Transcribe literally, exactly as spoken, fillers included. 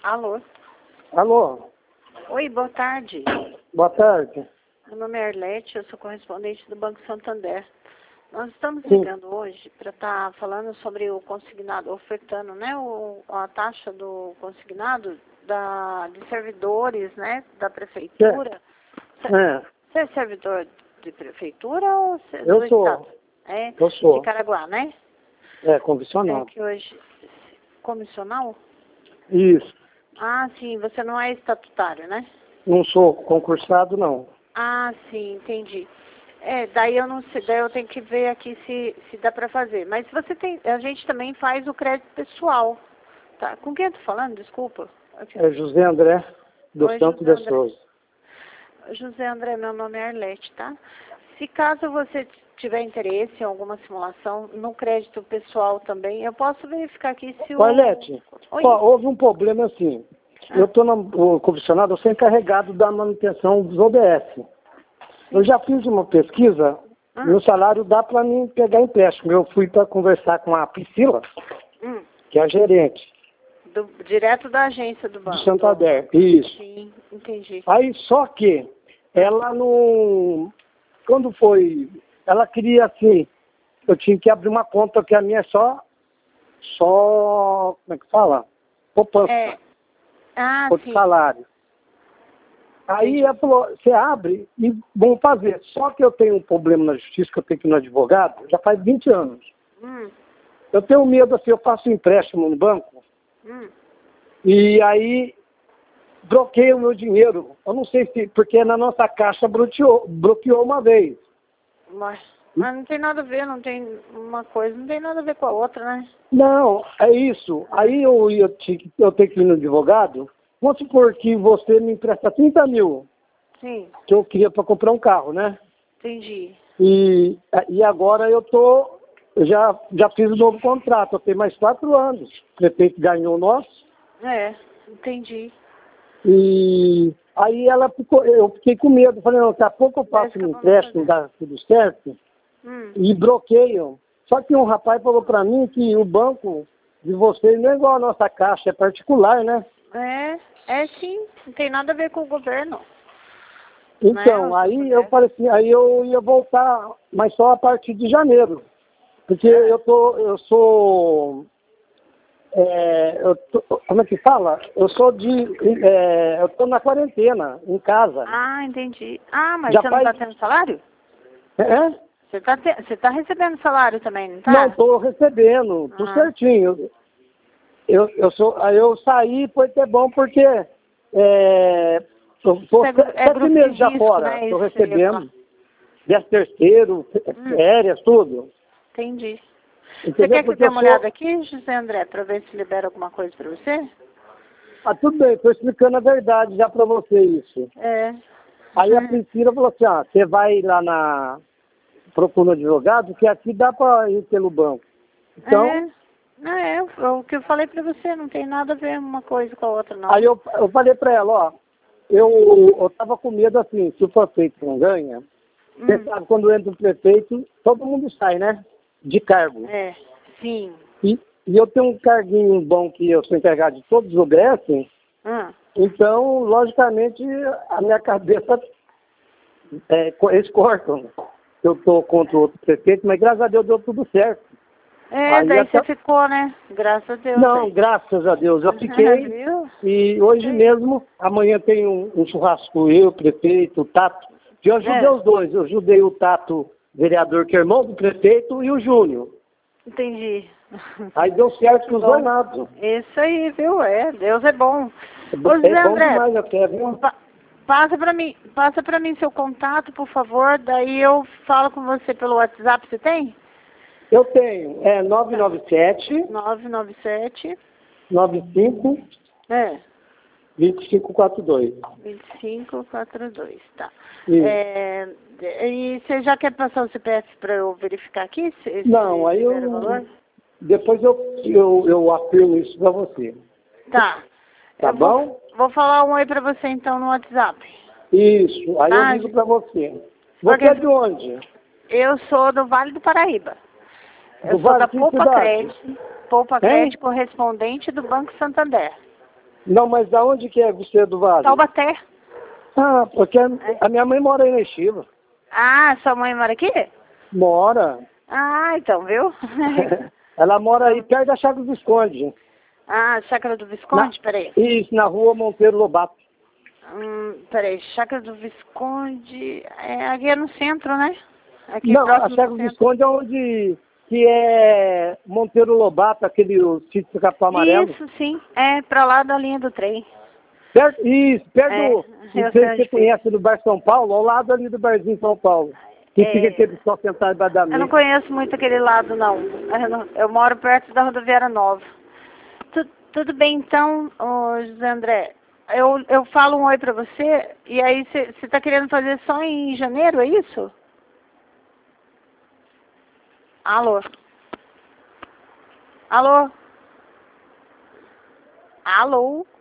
Alô? Alô? Oi, boa tarde. Boa tarde. Meu nome é Arlete, eu sou correspondente do Banco Santander. Nós estamos Sim. ligando hoje para estar falando sobre o consignado, ofertando, né, o, a taxa do consignado da, de servidores, né, da prefeitura. É. Você é servidor de prefeitura ou você, Eu do sou. Estado? É, Eu sou. de Caraguá, né? É, É convencional. que hoje... Comissional? Isso. Ah, sim, você não é estatutário, né? Não sou concursado, não. Ah, sim, entendi. É, daí eu não sei, daí eu tenho que ver aqui se, se dá para fazer. Mas você tem, a gente também faz o crédito pessoal. Tá? Com quem eu tô falando? Desculpa. Aqui. É José André do Oi, Santo José de André. Souza. José André, meu nome é Arlete, tá? Se caso você tiver interesse em alguma simulação, no crédito pessoal também, eu posso verificar aqui se o... Arlete, Oi. ó, houve um problema assim. Ah. Eu estou no comissionado, eu sou encarregado da manutenção dos O B S. Eu já fiz uma pesquisa, Ah. meu salário dá para mim pegar empréstimo. Eu fui para conversar com a Priscila, Hum. que é a gerente Do, direto da agência do banco. do Santander. Isso. Sim, entendi. Aí só que ela não. Quando foi. Ela queria assim, eu tinha que abrir uma conta que a minha é só. Só. Como é que fala? Poupança. É. Ah, Outro sim. salário. Aí Entendi. ela falou, você abre e vão fazer. Só que eu tenho um problema na justiça, que eu tenho que ir no advogado, já faz vinte anos. Hum, Eu tenho medo assim, eu faço um empréstimo no banco, hum. e aí bloqueio o meu dinheiro. Eu não sei se, porque na nossa caixa bloqueou, bloqueou uma vez. Mas, mas não tem nada a ver, não tem uma coisa, não tem nada a ver com a outra, né? Não, é isso. Aí eu, ia, te- eu tenho que ir no advogado. Vamos supor que você me empresta trinta mil, Sim, que eu queria para comprar um carro, né? entendi. E, e agora eu tô, eu já, já fiz um novo contrato, eu tenho mais quatro anos. O prefeito ganhou o nosso. É, entendi. E aí ela ficou, eu fiquei com medo, falei, não, daqui a pouco eu Mas faço que um eu vou não empréstimo, fazer. dá tudo certo, Hum. e bloqueiam. Só que um rapaz falou para mim que o banco de vocês não é igual a nossa caixa, é particular, né? É, é sim, não tem nada a ver com o governo. Então, Né, aí eu falei assim, aí eu ia voltar, mas só a partir de janeiro. Porque É. eu tô, eu sou, é, eu tô, como é que fala? Eu sou de, é, eu tô na quarentena, em casa. Ah, entendi. Ah, mas Já você não faz, tá tendo salário? é? Você tá, te, você tá recebendo salário também, não tá? Não estou recebendo, tudo Ah. certinho. Eu, eu, sou, aí eu saí, foi até bom, porque é, eu tô Isso é, gru- é sete grupo meses de já risco, fora, né? estou Isso que eu ia falar. recebendo, décimo terceiro, Hum. férias, tudo. Entendi. Você Entendeu? quer que eu Porque dê eu uma sou... olhada aqui, José André, para ver se libera alguma coisa para você? Ah, tudo bem, estou explicando a verdade já para você isso. É. Aí a Uhum. Priscila falou assim, ah, você vai lá na... procura um advogado, que aqui dá para ir pelo banco. Então... É. Não, é, o que eu falei pra você, não tem nada a ver uma coisa com a outra, não. Aí eu, eu falei para ela, ó, eu, eu tava com medo assim, se o prefeito não ganha, Hum. você sabe, quando entra o prefeito, todo mundo sai, né? De cargo. É, sim. E, e eu tenho um carguinho bom que eu sou encarregado de todos os O B S, Ah. então, logicamente, a minha cabeça, é, co- eles cortam. Eu tô contra o outro prefeito, mas graças a Deus deu tudo certo. É, Aí daí até... você ficou, né? Graças a Deus. Não, Aí. graças a Deus, eu fiquei. Viu? E hoje mesmo, amanhã tem um, um churrasco, eu, o prefeito, o Tato. Que eu ajudei É. os dois. Eu ajudei o Tato, vereador, que é irmão do prefeito, e o Júnior. Entendi. Aí deu certo Que os bom. dois lados. Isso aí, viu? É, Deus é bom. Ô, É José bom André, demais até, viu? pa passa pra mim, passa pra mim seu contato, por favor, daí eu falo com você pelo WhatsApp, você tem? Eu tenho, é nove nove sete, nove nove sete, nove cinco, é, dois cinco quatro dois. vinte e cinco quarenta e dois, tá. Isso. É, e você já quer passar o C P F para eu verificar aqui? Se, se Não, aí libera eu... o valor? Depois eu, eu, eu afirmo isso pra você. Tá. Tá Eu vou, bom? vou falar um oi pra você então no WhatsApp. Isso, aí eu Tá? ligo pra você. Você Porque é de onde? eu sou do Vale do Paraíba. Eu Do sou Vale da de Poupa Cidade? Crédito, Poupa Hein? Crédito correspondente do Banco Santander. Não, mas aonde que é você do Vale? Taubaté. Ah, porque a, É. a minha mãe mora aí na Estiva. Ah, sua mãe mora aqui? Mora. Ah, então, viu? Ela mora aí perto da Chácara do Visconde. Ah, Chácara do Visconde, Na, peraí. isso, na rua Monteiro Lobato. Hum, peraí, Chácara do Visconde, é, aqui é no centro, né? Aqui Não, a próximo Chácara do do centro. Visconde é onde que é Monteiro Lobato, aquele o sítio do Capão Amarelo. Isso, sim, é pra lá da linha do trem. Perto, isso, perto É, do, não eu sei sei se onde você fica. conhece do Bar São Paulo, ao lado ali do Barzinho São Paulo. Que fica É, aquele pessoal sentado embaixo da eu não mesa. conheço muito aquele lado, não. Eu, não- eu moro perto da rodoviária Nova. Tu- tudo bem, então, ô, José André. Eu, eu falo um oi pra você, e aí você está querendo fazer só em janeiro, é isso? Alô? Alô? Alô?